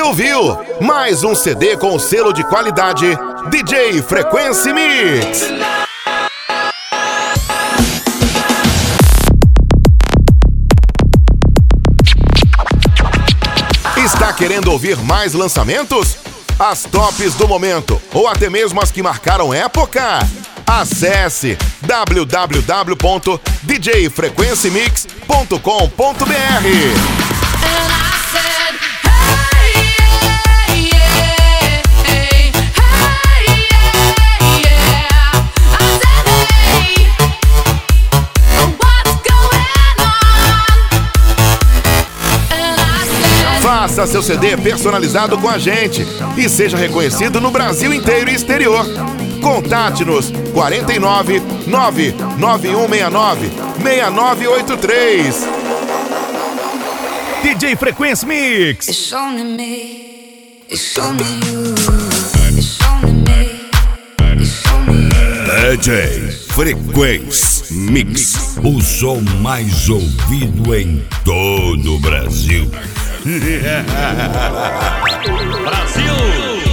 ouviu mais um CD com o selo de qualidade DJ Frequency Mix. Está querendo ouvir mais lançamentos? As tops do momento ou até mesmo as que marcaram época? Acesse www.djfrequencymix.com.br. Faça seu CD personalizado com a gente e seja reconhecido no Brasil inteiro e exterior. Contate-nos 49 99169 6983. DJ Frequency Mix. It's only me. It's only you. It's only me. It's only you. DJ Frequency Mix, o som mais ouvido em todo o Brasil. Brasil!